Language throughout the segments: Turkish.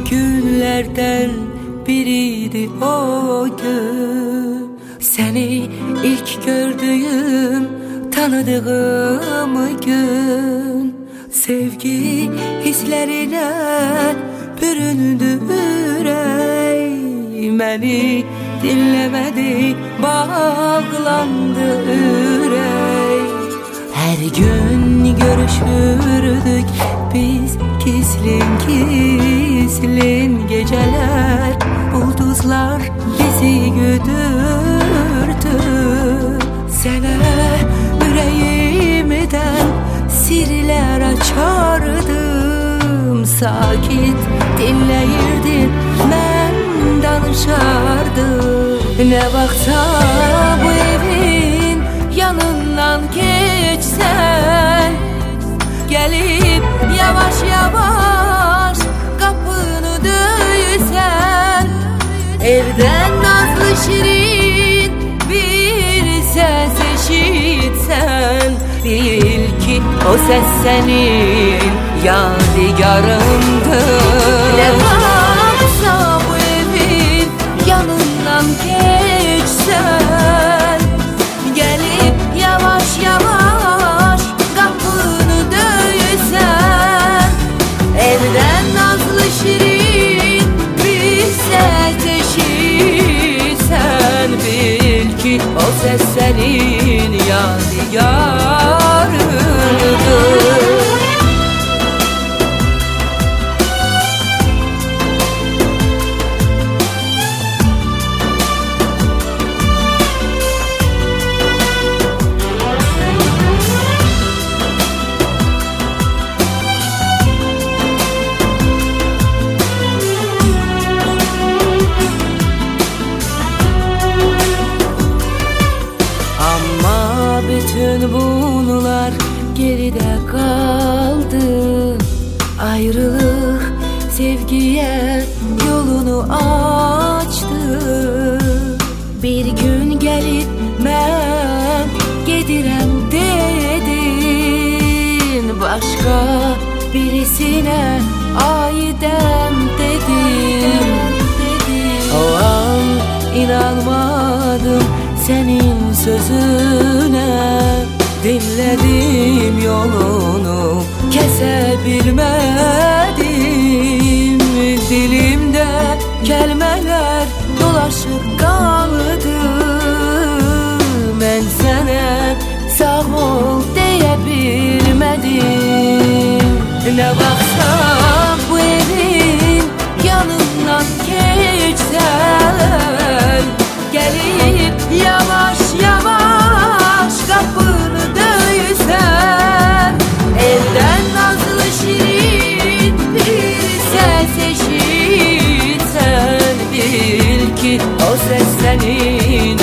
günlerden biriydi o gün. Seni ilk gördüğüm, tanıdığım gün. Sevgi hislerine büründü ürey. Beni dinlemedi, bağlandı ürey. Her gün görüşürdük biz gizlin gizlin geceler. Ulduzlar bizi güdürdü. Sana yüreğimden sirler açardım. Sakit dinleyirdin, ben danışardım. Ne vakta bu evin yanından geçsen, gelip yavaş yavaş kapını döysen, evden nazlı şirin bir ses eşitsen, bil ki o ses senin yadigarındır. Ne varsa bu evin yanından geçsen, gelip yavaş yavaş kapını döysen, evden nazlı şirin bir ses eşitsen, bil ki o ses senin yadigarındır. Bütün bunlar geride kaldı. Ayrılık sevgiye yolunu açtı. Bir gün gelip ben gedirem dedin, başka birisine aidem dedin. O an inanmadım senin sözüne, dinledim yolunu kesebilmedim. Dilimde kelimeler dolaşıp kaldı. Ben sana sağ ol diyebilmedim. Ne baksam bu evin yanından geçsen, gelip yavaş yavaş kapını döysen, evden nazlı şirin bir ses eşitsen, bil ki o ses senin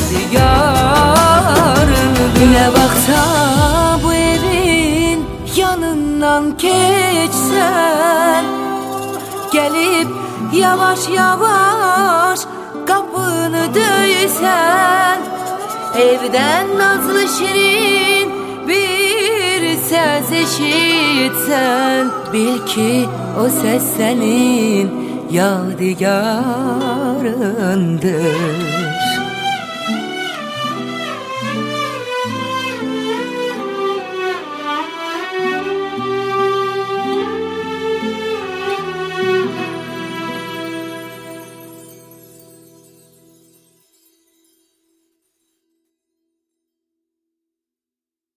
yadigarındır. Ne vakta bu evin yanından geçsen, gelip yavaş yavaş kapını döysen, evden nazlı şirin bir ses eşitsen, bil ki o ses senin yadigarındır.